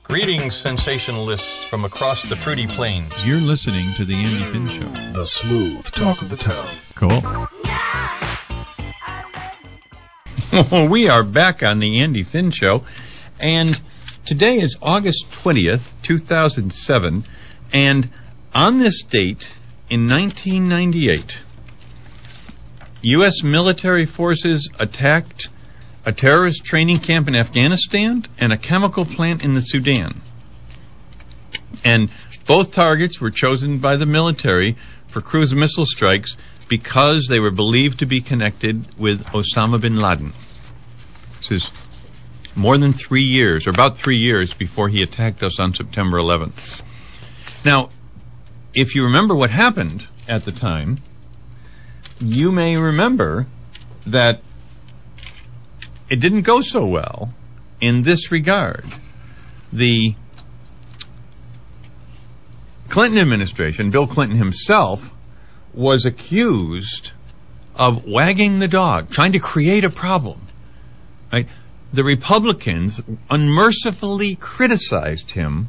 Greetings, sensationalists from across the fruity plains. You're listening to The Andy Finn Show. The smooth talk of the town. Cool. We are back on The Andy Finn Show, and today is August 20th, 2007, and on this date, in 1998, U.S. military forces attacked a terrorist training camp in Afghanistan and a chemical plant in the Sudan. And both targets were chosen by the military for cruise missile strikes because they were believed to be connected with Osama bin Laden. This is more than 3 years, or about 3 years, before he attacked us on September 11th. Now, if you remember what happened at the time, you may remember that it didn't go so well in this regard. The Clinton administration, Bill Clinton himself, was accused of wagging the dog, trying to create a problem. Right? The Republicans unmercifully criticized him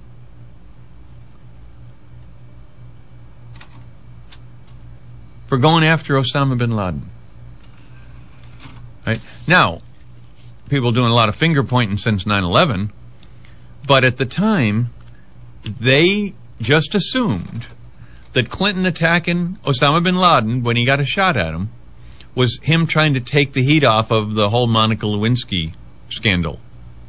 for going after Osama bin Laden. Right? Now, people doing a lot of finger pointing since 9/11, but at the time, they just assumed that Clinton attacking Osama bin Laden when he got a shot at him was him trying to take the heat off of the whole Monica Lewinsky scandal.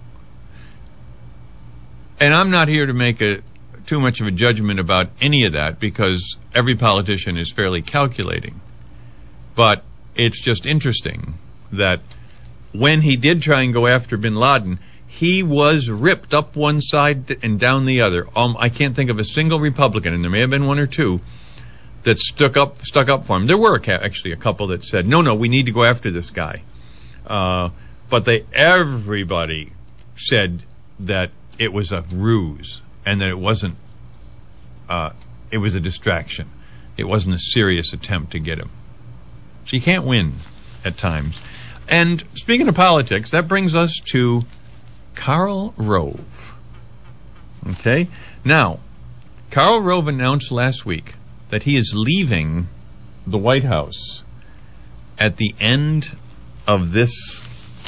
And I'm not here to make too much of a judgment about any of that, because every politician is fairly calculating. But it's just interesting that when he did try and go after bin Laden, he was ripped up one side and down the other. I can't think of a single Republican, and there may have been one or two, that stuck up for him. There were actually a couple that said, no, we need to go after this guy. But everybody said that it was a ruse and that it wasn't, it was a distraction. It wasn't a serious attempt to get him. So you can't win at times. And speaking of politics, that brings us to Karl Rove. Okay? Now, Karl Rove announced last week that he is leaving the White House at the end of this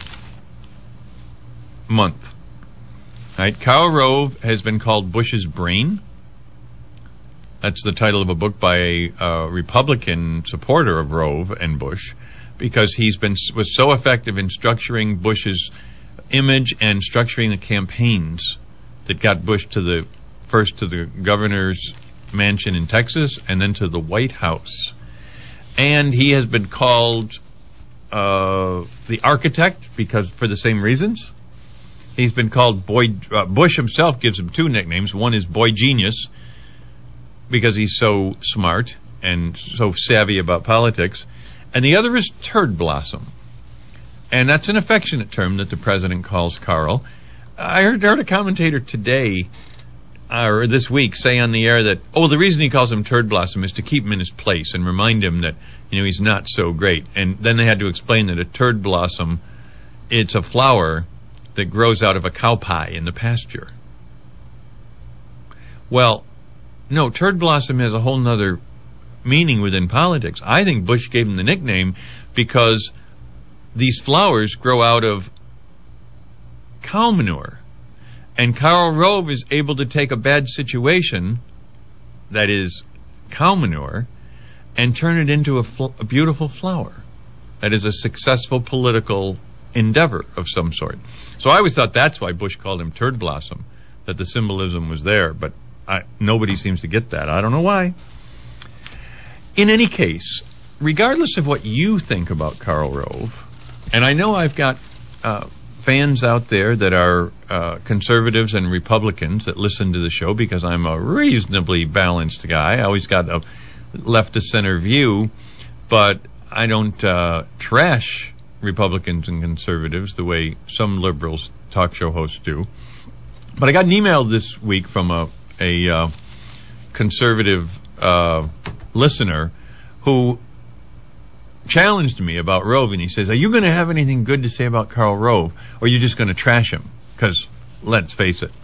month. Right? Karl Rove has been called Bush's brain. That's the title of a book by a Republican supporter of Rove and Bush, because was so effective in structuring Bush's image and structuring the campaigns that got Bush first to the governor's mansion in Texas and then to the White House. And he has been called the architect for the same reasons. He's been called Bush himself gives him two nicknames. One is Boy Genius, because he's so smart and so savvy about politics. And the other is Turd Blossom. And that's an affectionate term that the president calls Karl. I heard a commentator today, or this week, say on the air that, the reason he calls him Turd Blossom is to keep him in his place and remind him that, he's not so great. And then they had to explain that a turd blossom, it's a flower that grows out of a cow pie in the pasture. Well, no, Turd Blossom has a whole nother meaning within politics. I think Bush gave him the nickname because these flowers grow out of cow manure. And Karl Rove is able to take a bad situation, that is cow manure, and turn it into a beautiful flower. That is a successful political endeavor of some sort. So I always thought that's why Bush called him Turd Blossom, that the symbolism was there. But nobody seems to get that. I don't know why. In any case, regardless of what you think about Karl Rove, and I know I've got fans out there that are conservatives and Republicans that listen to the show because I'm a reasonably balanced guy. I always got a left-to-center view, but I don't trash Republicans and conservatives the way some liberals talk show hosts do. But I got an email this week from a conservative listener who challenged me about Rove, and he says, are you going to have anything good to say about Karl Rove, or are you just going to trash him? Because, let's face it,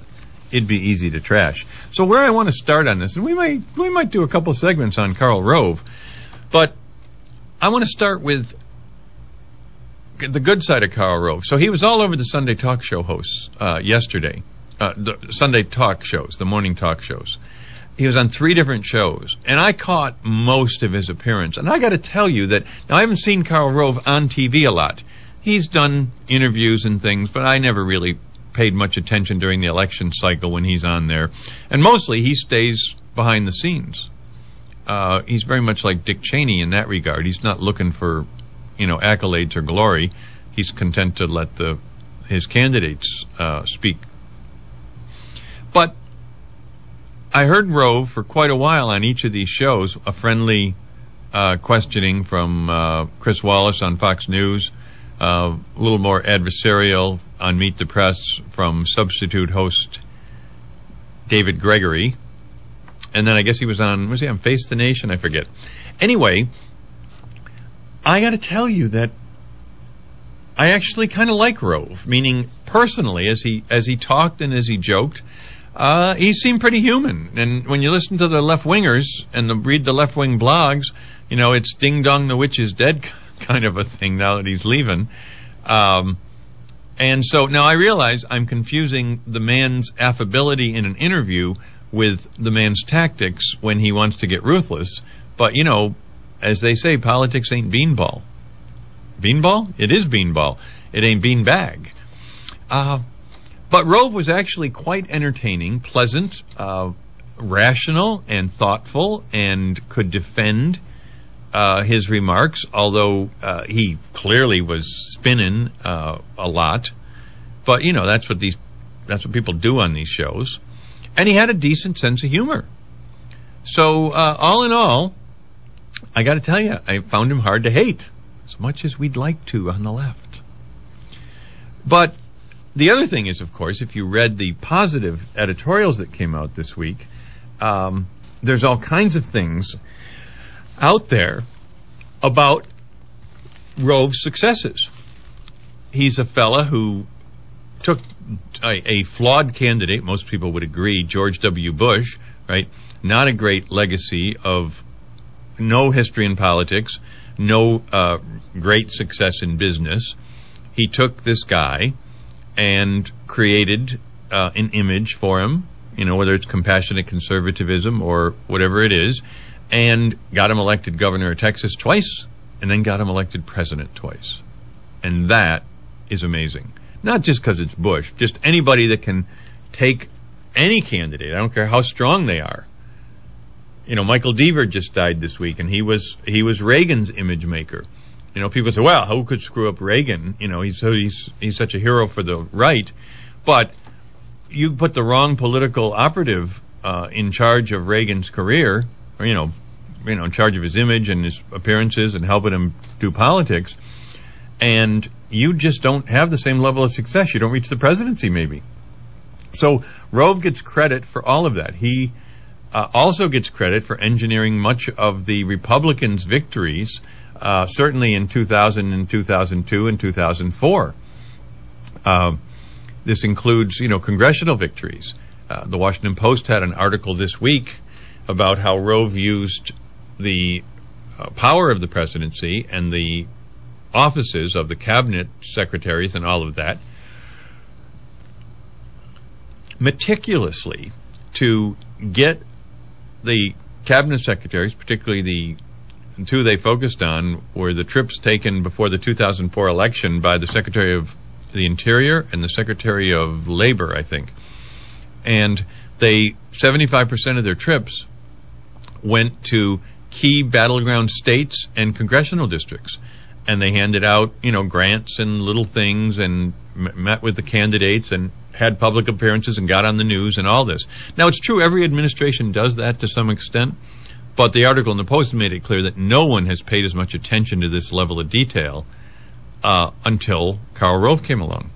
it'd be easy to trash. So where I want to start on this, and we might do a couple segments on Karl Rove, but I want to start with the good side of Karl Rove. So he was all over the Sunday talk show hosts yesterday, the Sunday talk shows, the morning talk shows. He was on 3 different shows, and I caught most of his appearance. And I got to tell you that, now I haven't seen Karl Rove on TV a lot. He's done interviews and things, but I never really paid much attention during the election cycle when he's on there. And mostly he stays behind the scenes. He's very much like Dick Cheney in that regard. He's not looking for, accolades or glory. He's content to let his candidates speak. But I heard Rove for quite a while on each of these shows, a friendly questioning from Chris Wallace on Fox News, a little more adversarial on Meet the Press from substitute host David Gregory. And then I guess was he on Face the Nation? I forget. Anyway, I got to tell you that I actually kind of like Rove, meaning personally, as he talked and as he joked, he seemed pretty human. And when you listen to the left-wingers and read the left-wing blogs, it's ding dong the witch is dead kind of a thing now that he's leaving. And so now I realize I'm confusing the man's affability in an interview with the man's tactics when he wants to get ruthless. But, as they say, politics ain't beanball. Beanball? It is beanball. It ain't beanbag. But Rove was actually quite entertaining, pleasant, rational, and thoughtful, and could defend his remarks, although he clearly was spinning a lot. But that's what people do on these shows. And he had a decent sense of humor. So all in all, I got to tell you, I found him hard to hate, as much as we'd like to on the left. But the other thing is, of course, if you read the positive editorials that came out this week, there's all kinds of things out there about Rove's successes. He's a fella who took a flawed candidate, most people would agree, George W. Bush, right? Not a great legacy of no history in politics, no great success in business. He took this guy and created an image for him, whether it's compassionate conservatism or whatever it is, and got him elected governor of Texas twice, and then got him elected president twice. And that is amazing. Not just because it's Bush, just anybody that can take any candidate, I don't care how strong they are. Michael Deaver just died this week, and he was Reagan's image maker. People say, well, who could screw up Reagan? He's such a hero for the right. But you put the wrong political operative in charge of Reagan's career, or, in charge of his image and his appearances and helping him do politics, and you just don't have the same level of success. You don't reach the presidency, maybe. So Rove gets credit for all of that. He also gets credit for engineering much of the Republicans' victories, certainly in 2000 and 2002 and 2004. This includes, congressional victories. The Washington Post had an article this week about how Rove used the power of the presidency and the offices of the cabinet secretaries and all of that meticulously to get the cabinet secretaries, particularly the two they focused on, were the trips taken before the 2004 election by the Secretary of the Interior and the Secretary of Labor, I think. And 75% of their trips went to key battleground states and congressional districts. And they handed out, grants and little things and met with the candidates and had public appearances and got on the news and all this. Now, it's true, every administration does that to some extent, but the article in the Post made it clear that no one has paid as much attention to this level of detail until Karl Rove came along.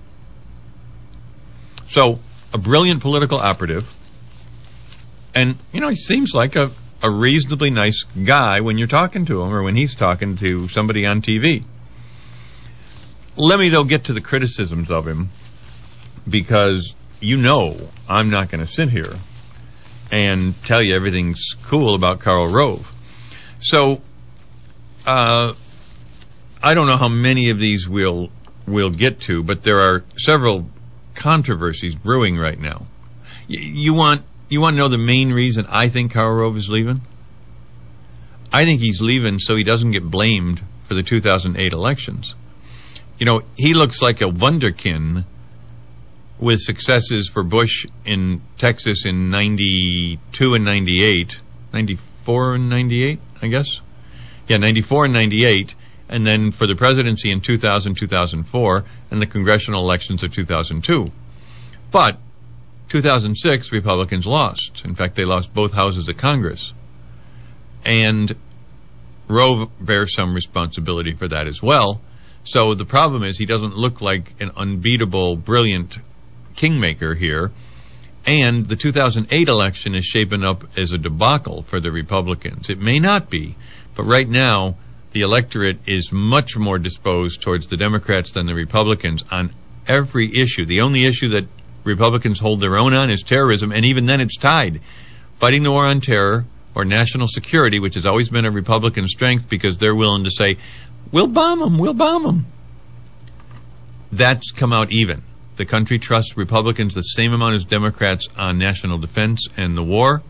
So, a brilliant political operative, and, he seems like a reasonably nice guy when you're talking to him or when he's talking to somebody on TV. Let me, though, get to the criticisms of him, because I'm not going to sit here and tell you everything's cool about Karl Rove. So, I don't know how many of these we'll get to, but there are several controversies brewing right now. You want to know the main reason I think Karl Rove is leaving? I think he's leaving so he doesn't get blamed for the 2008 elections. He looks like a wunderkind with successes for Bush in Texas in 92 and 98, 94 and 98, I guess. Yeah, 94 and 98, and then for the presidency in 2000, 2004, and the congressional elections of 2002. But 2006, Republicans lost. In fact, they lost both houses of Congress. And Rove bears some responsibility for that as well. So the problem is he doesn't look like an unbeatable, brilliant kingmaker here. And the 2008 election is shaping up as a debacle for the Republicans. It may not be, but right now the electorate is much more disposed towards the Democrats than the Republicans on every issue. The only issue that Republicans hold their own on is terrorism, and even then it's tied. Fighting the war on terror or national security, which has always been a Republican strength because they're willing to say, we'll bomb them. That's come out even. The country trusts Republicans the same amount as Democrats on national defense and the war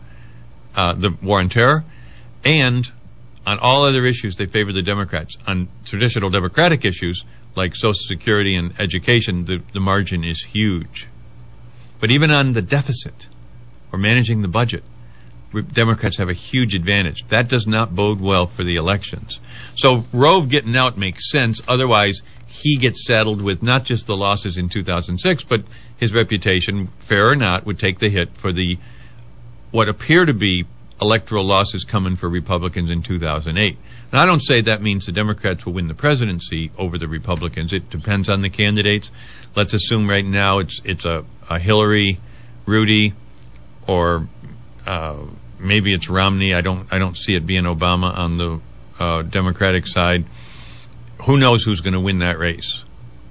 on terror, and on all other issues they favor the Democrats. On traditional Democratic issues like Social Security and education, the margin is huge. But even on the deficit or managing the budget, Democrats have a huge advantage. That does not bode well for the elections. So Rove getting out makes sense. Otherwise, he gets saddled with not just the losses in 2006, but his reputation, fair or not, would take the hit for what appear to be electoral losses coming for Republicans in 2008. Now, I don't say that means the Democrats will win the presidency over the Republicans. It depends on the candidates. Let's assume right now it's a Hillary, Rudy, or maybe it's Romney. I don't see it being Obama on the Democratic side. Who knows who's going to win that race?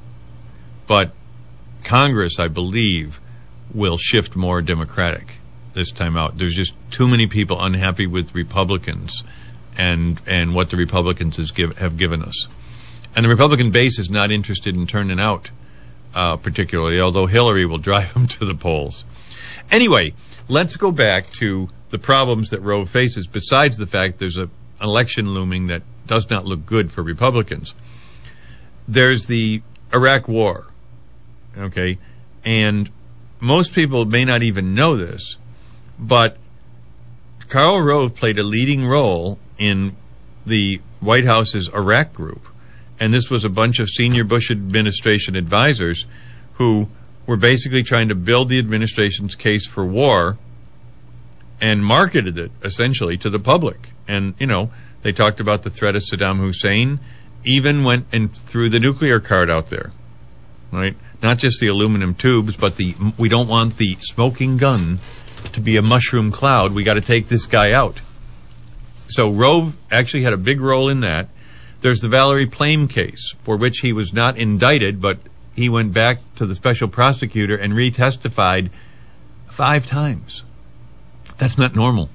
But Congress, I believe, will shift more Democratic this time out. There's just too many people unhappy with Republicans and what the Republicans have given us. And the Republican base is not interested in turning out particularly, although Hillary will drive them to the polls. Anyway, let's go back to the problems that Rove faces, besides the fact there's an election looming that does not look good for Republicans. There's the Iraq War, okay? And most people may not even know this, but Karl Rove played a leading role in the White House's Iraq group. And this was a bunch of senior Bush administration advisors who were basically trying to build the administration's case for war and marketed it, essentially, to the public. And, they talked about the threat of Saddam Hussein, even went and threw the nuclear card out there, right? Not just the aluminum tubes, but we don't want the smoking gun to be a mushroom cloud. We got to take this guy out. So Rove actually had a big role in that. There's the Valerie Plame case, for which he was not indicted, but he went back to the special prosecutor and retestified 5 times. That's not normal.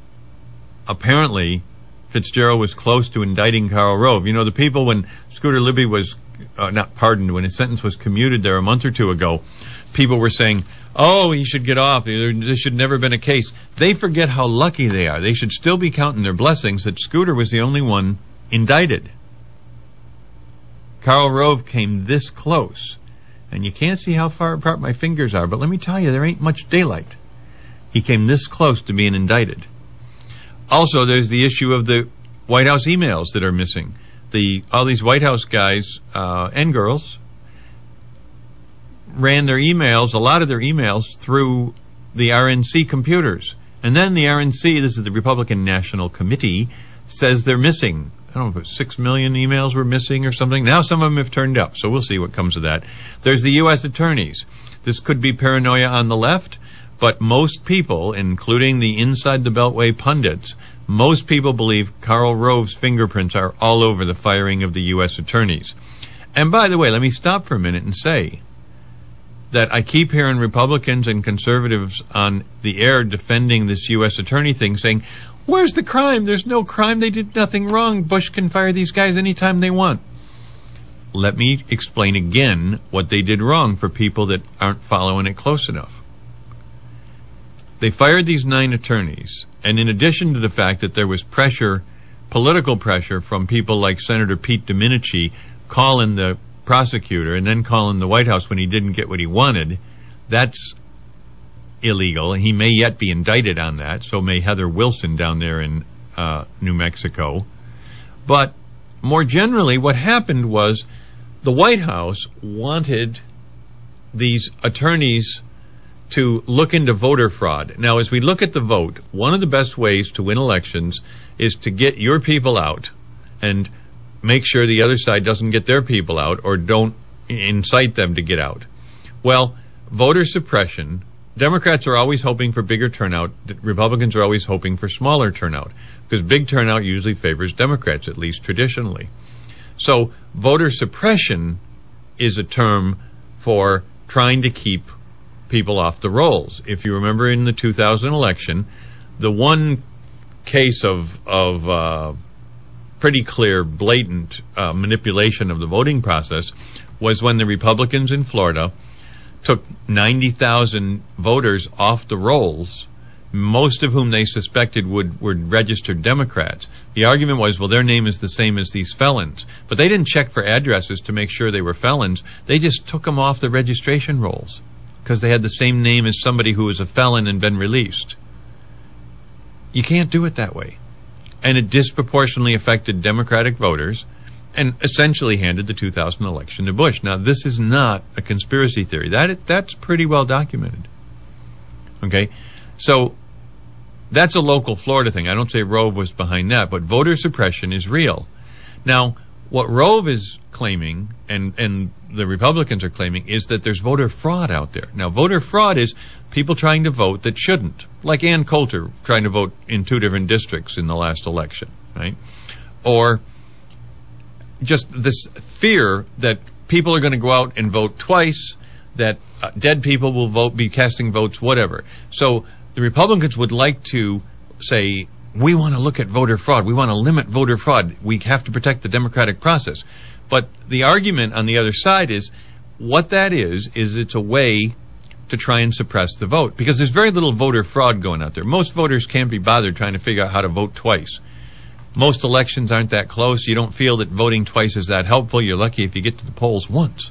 Apparently, Fitzgerald was close to indicting Karl Rove. The people, when Scooter Libby was not pardoned, when his sentence was commuted there a month or two ago, people were saying, oh, he should get off. This should never have been a case. They forget how lucky they are. They should still be counting their blessings that Scooter was the only one indicted. Karl Rove came this close. And you can't see how far apart my fingers are, but let me tell you, there ain't much daylight. He came this close to being indicted. Also, there's the issue of the White House emails that are missing. All these White House guys and girls ran their emails, a lot of their emails, through the RNC computers. And then the RNC, this is the Republican National Committee, says they're missing. I don't know if 6 million emails were missing or something. Now some of them have turned up, so we'll see what comes of that. There's the U.S. attorneys. This could be paranoia on the left, but most people, including the Inside the Beltway pundits, most people believe Karl Rove's fingerprints are all over the firing of the U.S. attorneys. And by the way, let me stop for a minute and say, that I keep hearing Republicans and conservatives on the air defending this U.S. attorney thing, saying, where's the crime? There's no crime. They did nothing wrong. Bush can fire these guys anytime they want. Let me explain again what they did wrong for people that aren't following it close enough. They fired these 9 attorneys, and in addition to the fact that there was pressure, political pressure from people like Senator Pete Domenici calling the prosecutor and then calling the White House when he didn't get what he wanted, that's illegal. He may yet be indicted on that, so may Heather Wilson down there in New Mexico. But more generally, what happened was the White House wanted these attorneys to look into voter fraud. Now, as we look at the vote, one of the best ways to win elections is to get your people out and make sure the other side doesn't get their people out or don't incite them to get out. Well, voter suppression, Democrats are always hoping for bigger turnout. Republicans are always hoping for smaller turnout because big turnout usually favors Democrats, at least traditionally. So voter suppression is a term for trying to keep people off the rolls. If you remember in the 2000 election, the one case of pretty clear, blatant manipulation of the voting process was when the Republicans in Florida took 90,000 voters off the rolls, most of whom they suspected were registered Democrats. The argument was, well, their name is the same as these felons. But they didn't check for addresses to make sure they were felons. They just took them off the registration rolls because they had the same name as somebody who was a felon and been released. You can't do it that way. And it disproportionately affected Democratic voters and essentially handed the 2000 election to Bush. Now, this is not a conspiracy theory. That's pretty well documented. Okay? So that's a local Florida thing. I don't say Rove was behind that, but voter suppression is real. Now, what Rove is claiming and the Republicans are claiming is that there's voter fraud out there. Now, voter fraud is people trying to vote that shouldn't, like Ann Coulter trying to vote in 2 different districts in the last election, right? Or just this fear that people are going to go out and vote twice, that dead people will be casting votes, whatever. So the Republicans would like to say, we want to look at voter fraud. We want to limit voter fraud. We have to protect the democratic process. But the argument on the other side is what that is it's a way to try and suppress the vote because there's very little voter fraud going out there. Most voters can't be bothered trying to figure out how to vote twice. Most elections aren't that close. You don't feel that voting twice is that helpful. You're lucky if you get to the polls once.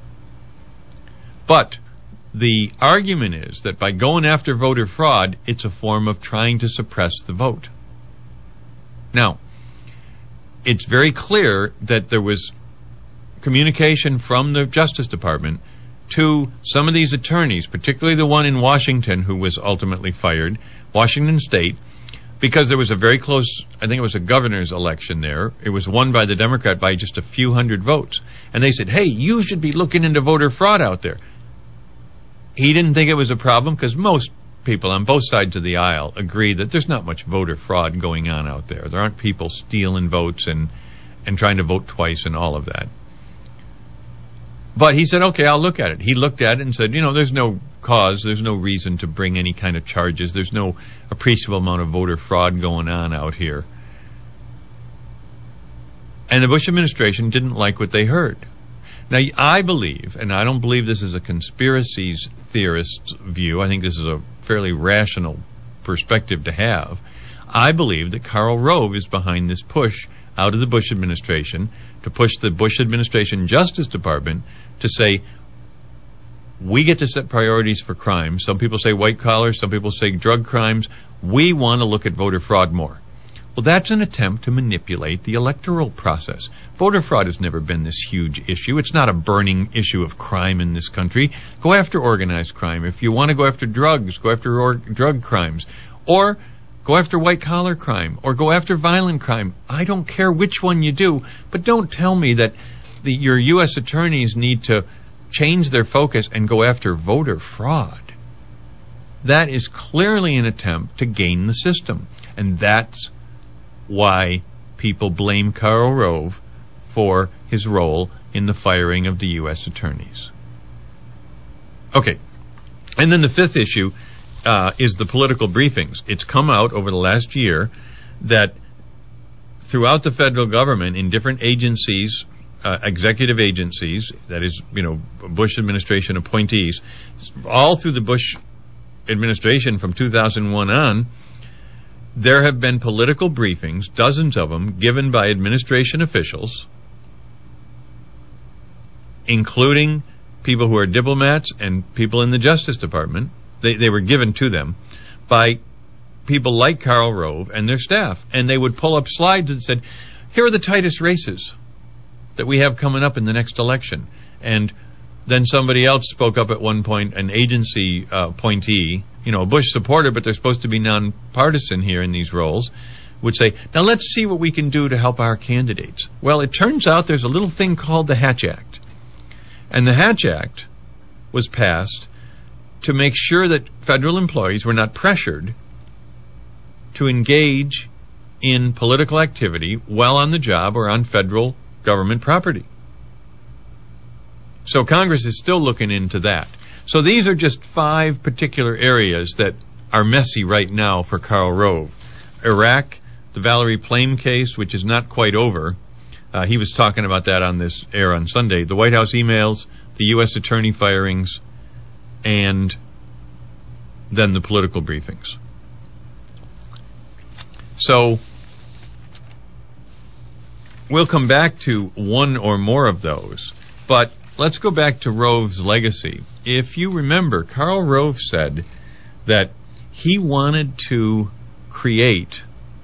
But the argument is that by going after voter fraud, it's a form of trying to suppress the vote. Now, it's very clear that there was communication from the Justice Department to some of these attorneys, particularly the one in Washington who was ultimately fired, Washington State, because there was a very close, I think it was a governor's election there. It was won by the Democrat by just a few hundred votes. And they said, hey, you should be looking into voter fraud out there. He didn't think it was a problem because most people on both sides of the aisle agree that there's not much voter fraud going on out there. There aren't people stealing votes and trying to vote twice and all of that. But he said, okay, I'll look at it. He looked at it and said, there's no cause, there's no reason to bring any kind of charges. There's no appreciable amount of voter fraud going on out here. And the Bush administration didn't like what they heard. Now, I believe, and I don't believe this is a conspiracy theorist's view, I think this is a fairly rational perspective to have. I believe that Karl Rove is behind this push out of the Bush administration to push the Bush administration Justice Department to say, we get to set priorities for crime. Some people say white collar, some people say drug crimes. We want to look at voter fraud more. Well, that's an attempt to manipulate the electoral process. Voter fraud has never been this huge issue. It's not a burning issue of crime in this country. Go after organized crime. If you want to go after drugs, go after drug crimes. Or go after white-collar crime. Or go after violent crime. I don't care which one you do, but don't tell me that your U.S. attorneys need to change their focus and go after voter fraud. That is clearly an attempt to game the system. And that's why people blame Karl Rove for his role in the firing of the U.S. attorneys. Okay. And then the fifth issue is the political briefings. It's come out over the last year that throughout the federal government, in different agencies, executive agencies, that is, Bush administration appointees, all through the Bush administration from 2001 on, there have been political briefings, dozens of them, given by administration officials, including people who are diplomats and people in the Justice Department. They were given to them by people like Karl Rove and their staff. And they would pull up slides and said, here are the tightest races that we have coming up in the next election. And then somebody else spoke up at one point, an agency appointee, a Bush supporter, but they're supposed to be nonpartisan here in these roles, would say, now let's see what we can do to help our candidates. Well, it turns out there's a little thing called the Hatch Act. And the Hatch Act was passed to make sure that federal employees were not pressured to engage in political activity while on the job or on federal government property. So Congress is still looking into that. So these are just 5 particular areas that are messy right now for Karl Rove. Iraq, the Valerie Plame case, which is not quite over. He was talking about that on this air on Sunday. The White House emails, the U.S. attorney firings, and then the political briefings. So we'll come back to one or more of those, but let's go back to Rove's legacy. If you remember, Karl Rove said that he wanted to create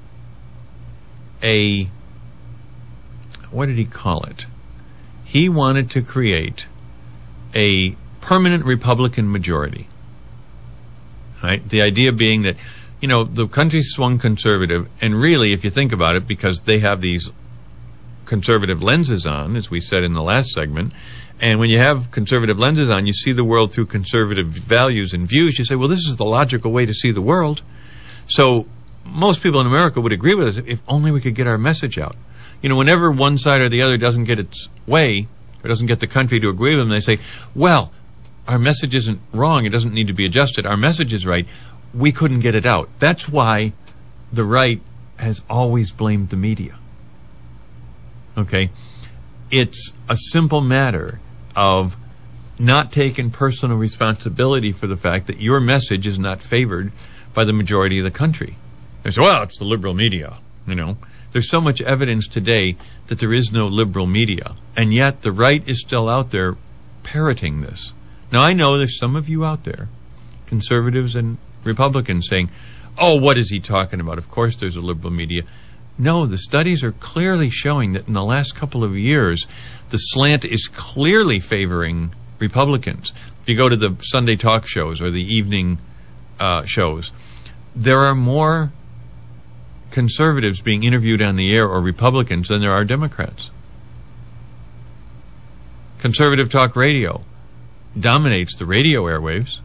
what did he call it? He wanted to create a permanent Republican majority. Right? The idea being that, the country swung conservative, and really, if you think about it, because they have these conservative lenses on, as we said in the last segment, and when you have conservative lenses on, you see the world through conservative values and views. You say, well, this is the logical way to see the world. So most people in America would agree with us if only we could get our message out. Whenever one side or the other doesn't get its way, or doesn't get the country to agree with them, they say, well, our message isn't wrong. It doesn't need to be adjusted. Our message is right. We couldn't get it out. That's why the right has always blamed the media. Okay? It's a simple matter of not taking personal responsibility for the fact that your message is not favored by the majority of the country. They say, well, it's the liberal media. There's so much evidence today that there is no liberal media, and yet the right is still out there parroting this. Now, I know there's some of you out there, conservatives and Republicans, saying, oh, what is he talking about? Of course there's a liberal media. No, the studies are clearly showing that in the last couple of years, the slant is clearly favoring Republicans. If you go to the Sunday talk shows or the evening shows, there are more conservatives being interviewed on the air or Republicans than there are Democrats. Conservative talk radio dominates the radio airwaves.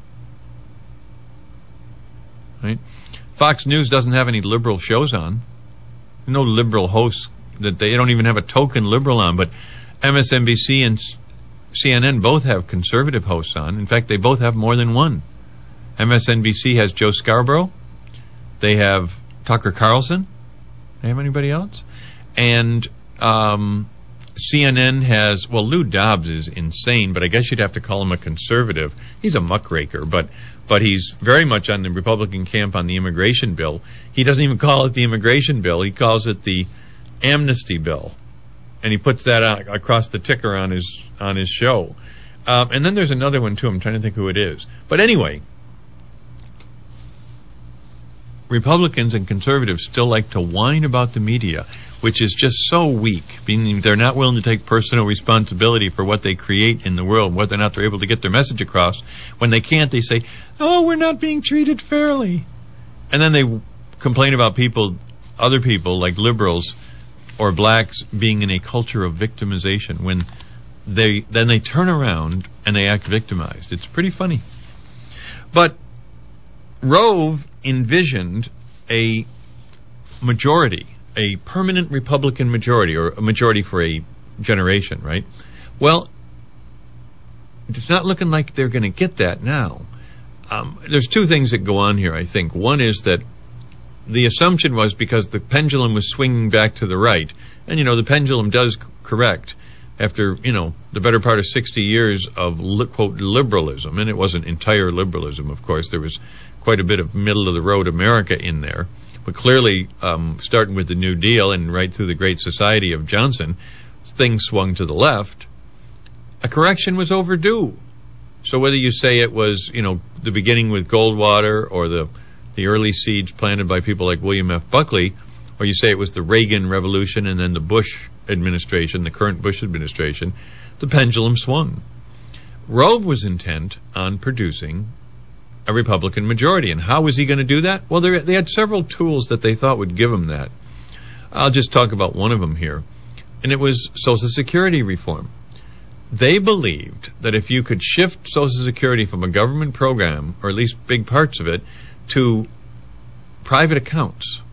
Right? Fox News doesn't have any liberal shows on. No liberal hosts. That they don't even have a token liberal on, but MSNBC and CNN both have conservative hosts on. In fact, they both have more than one. MSNBC has Joe Scarborough. They have Tucker Carlson. They have anybody else? And CNN has, Lou Dobbs is insane, but I guess you'd have to call him a conservative. He's a muckraker, but he's very much on the Republican camp on the immigration bill. He doesn't even call it the immigration bill. He calls it the amnesty bill. And he puts that out across the ticker on his show. And then there's another one, too. I'm trying to think who it is. But anyway, Republicans and conservatives still like to whine about the media, which is just so weak, meaning they're not willing to take personal responsibility for what they create in the world, whether or not they're able to get their message across. When they can't, they say, oh, we're not being treated fairly. And then they complain about other people like liberals or blacks being in a culture of victimization when they turn around and they act victimized. It's pretty funny. But Rove envisioned a majority, a permanent Republican majority, or a majority for a generation, right? Well, it's not looking like they're going to get that now. There's two things that go on here, I think. One is that the assumption was because the pendulum was swinging back to the right, and, the pendulum does correct after, the better part of 60 years of, quote, liberalism, and it wasn't entire liberalism, of course. There was quite a bit of middle-of-the-road America in there. But clearly, starting with the New Deal and right through the Great Society of Johnson, things swung to the left. A correction was overdue. So whether you say it was, the beginning with Goldwater or the early seeds planted by people like William F. Buckley, or you say it was the Reagan Revolution and then the Bush administration, the current Bush administration, the pendulum swung. Rove was intent on producing a Republican majority. And how was he going to do that? Well, they had several tools that they thought would give him that. I'll just talk about one of them here. And it was Social Security reform. They believed that if you could shift Social Security from a government program, or at least big parts of it, to private accounts,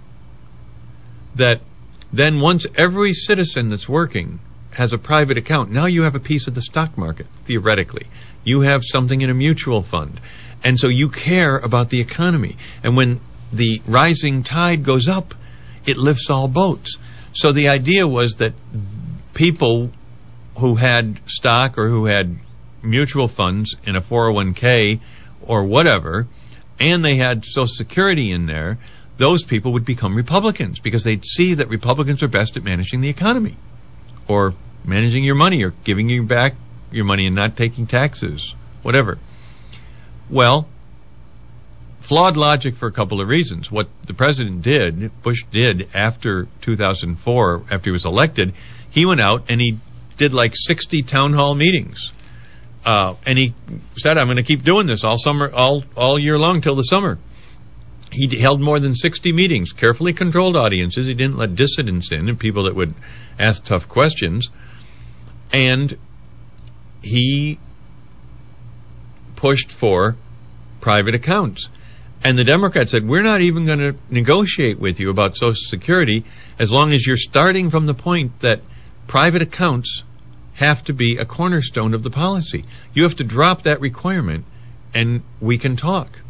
that then once every citizen that's working has a private account, now you have a piece of the stock market, theoretically. You have something in a mutual fund. And so you care about the economy. And when the rising tide goes up, it lifts all boats. So the idea was that people who had stock or who had mutual funds in a 401k or whatever, and they had Social Security in there, those people would become Republicans because they'd see that Republicans are best at managing the economy or managing your money or giving you back your money and not taking taxes, whatever. Well, flawed logic for a couple of reasons. What the president did, Bush did after 2004, after he was elected, he went out and he did like 60 town hall meetings. And he said, I'm going to keep doing this all summer, all year long till the summer. He held more than 60 meetings, carefully controlled audiences. He didn't let dissidents in and people that would ask tough questions. And he pushed for private accounts. And the Democrats said, we're not even going to negotiate with you about Social Security as long as you're starting from the point that private accounts have to be a cornerstone of the policy. You have to drop that requirement and we can talk.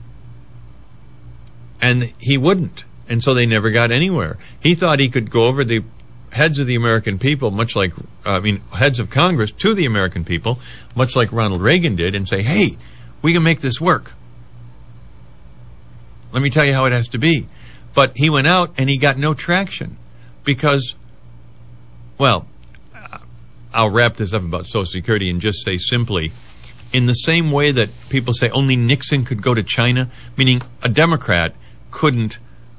And he wouldn't. And so they never got anywhere. He thought he could go over the heads of the American people, heads of Congress to the American people, much like Ronald Reagan did, and say, hey, we can make this work. Let me tell you how it has to be. But he went out and he got no traction because, well, I'll wrap this up about Social Security and just say simply, in the same way that people say only Nixon could go to China, meaning a Democrat couldn't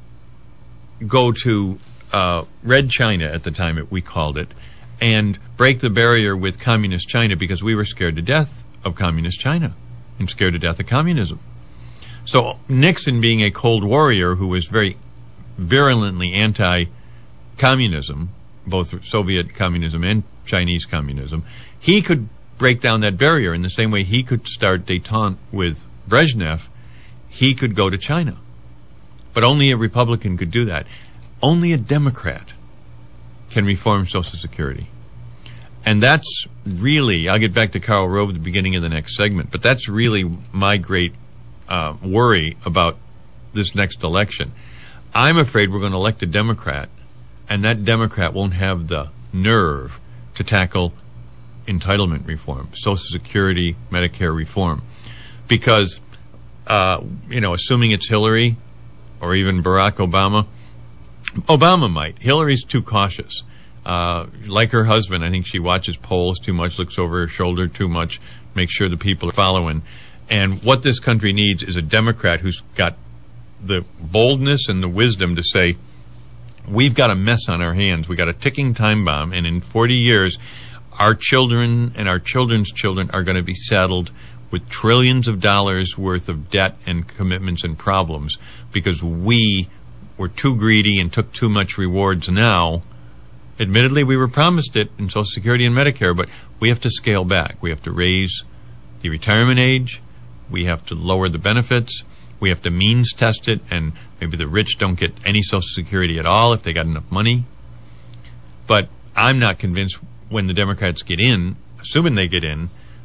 go to Red China at the time, we called it, and break the barrier with Communist China because we were scared to death of Communist China and scared to death of communism. So Nixon, being a Cold Warrior who was very virulently anti-communism, both Soviet communism and Chinese communism, he could break down that barrier in the same way he could start détente with Brezhnev. He could go to China. But only a Republican could do that. Only a Democrat can reform Social Security. And that's really, I'll get back to Karl Rove at the beginning of the next segment, but that's really my great worry about this next election. I'm afraid we're going to elect a Democrat, and that Democrat won't have the nerve to tackle entitlement reform, Social Security, Medicare reform. Because, assuming it's Hillary or even Barack Obama, Obama might. Hillary's too cautious. Like her husband, I think she watches polls too much, looks over her shoulder too much, makes sure the people are following. And what this country needs is a Democrat who's got the boldness and the wisdom to say, we've got a mess on our hands. We've got a ticking time bomb. And in 40 years, our children and our children's children are going to be saddled with trillions of dollars worth of debt and commitments and problems because we were too greedy and took too much rewards now. Admittedly, we were promised it in Social Security and Medicare, but we have to scale back. We have to raise the retirement age. We have to lower the benefits. We have to means test it, and maybe the rich don't get any Social Security at all if they got enough money. But I'm not convinced when the Democrats get in, assuming they get in,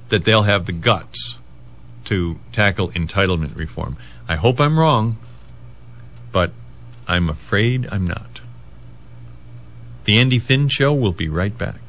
that they'll have the guts to tackle entitlement reform. I hope I'm wrong, but I'm afraid I'm not. The Andy Finn Show will be right back.